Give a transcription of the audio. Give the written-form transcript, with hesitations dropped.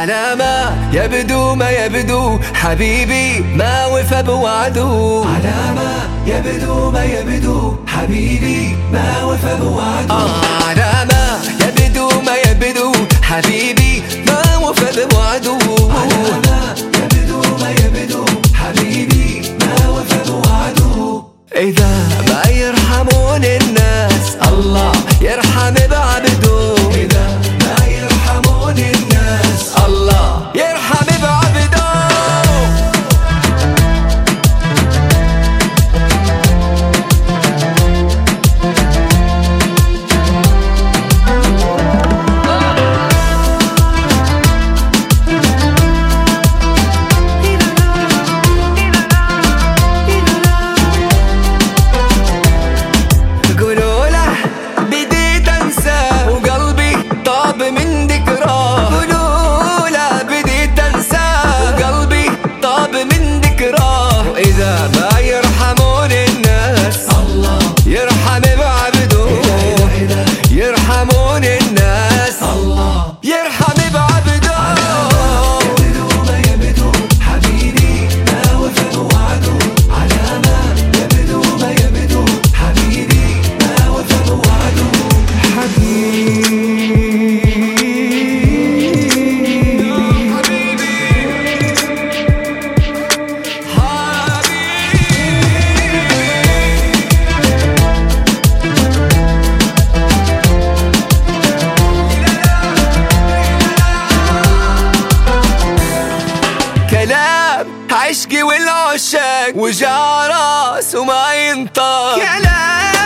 على ما يبدو ما يبدو حبيبي ما وفى بوعده، على ما يبدو ما يبدو حبيبي ما وفى بوعده، على ما يبدو ما يبدو حبيبي ما وفى بوعده، على ما يبدو ما يبدو حبيبي ما وفى بوعده. إذا ما يرحمون الناس الله يرحم بعبده، إذا ما يرحمون الناس الله يرحم بعبده. إذا ما يرحمون الناس الله يرحم بعبده، إذا يرحمون الناس الله يرحم بعبده. يبدو ما يبدو حبيبي ما وفى بوعده، على ما يبدو ما يبدو حبيبي ما وفى بوعده. كلام عشقي والعشاق وجع راس وما ينطق، كلام